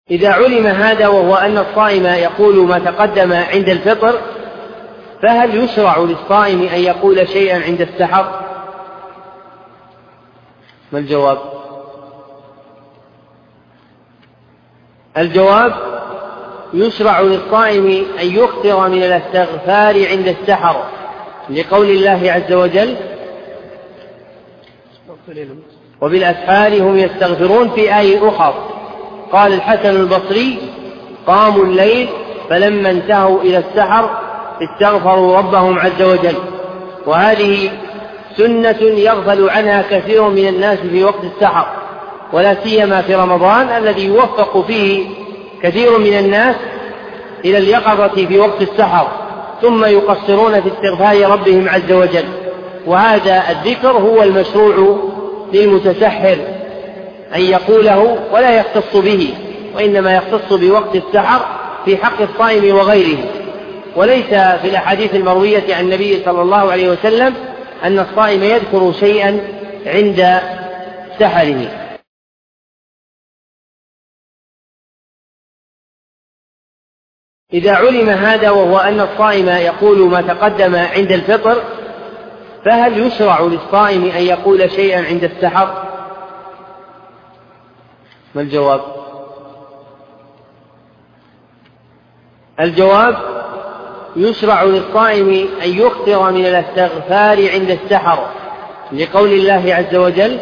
إذا علم هذا وهو أن الصائم يقول ما تقدم عند الفطر، فهل يشرع للصائم أن يقول شيئا عند السحر؟ ما الجواب؟ الجواب: يشرع للصائم أن يكثر من الاستغفار عند السحر، لقول الله عز وجل: وبالأسحار هم يستغفرون، في آية أخرى قال الحسن البصري: قاموا الليل فلما انتهوا إلى السحر استغفروا ربهم عز وجل. وهذه سنة يغفل عنها كثير من الناس في وقت السحر، ولا سيما في رمضان الذي يوفق فيه كثير من الناس إلى اليقظة في وقت السحر، ثم يقصرون في استغفار ربهم عز وجل. وهذا الذكر هو المشروع للمتسحر أن يقوله ولا يختص به، وإنما يختص بوقت السحر في حق الصائم وغيره. وليس في الأحاديث المروية عن النبي صلى الله عليه وسلم أن الصائم يذكر شيئا عند سحره. إذا علم هذا وهو أن الصائم يقول ما تقدم عند الفطر، فهل يشرع للصائم أن يقول شيئا عند السحر؟ ما الجواب؟ الجواب: يشرع للصائم أن يكثر من الاستغفار عند السحر، لقول الله عز وجل: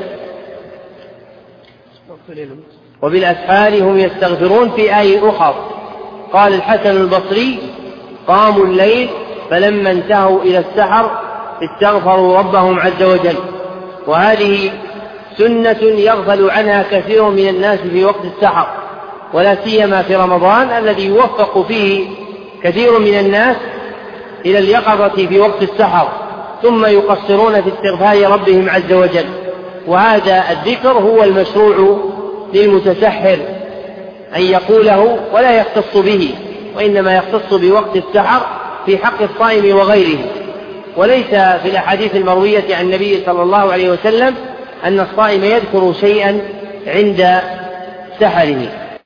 وبالأسحار هم يستغفرون، في آية أخرى قال الحسن البصري: قاموا الليل فلما انتهوا إلى السحر استغفروا ربهم عز وجل. وهذه سنة يغفل عنها كثير من الناس في وقت السحر، ولا سيما في رمضان الذي يوفق فيه كثير من الناس إلى اليقظة في وقت السحر، ثم يقصرون في استغفار ربهم عز وجل. وهذا الذكر هو المشروع للمتسحر أن يقوله ولا يختص به، وإنما يختص بوقت السحر في حق الصائم وغيره. وليس في الأحاديث المروية عن النبي صلى الله عليه وسلم أن الصائم يذكر شيئا عند سحره.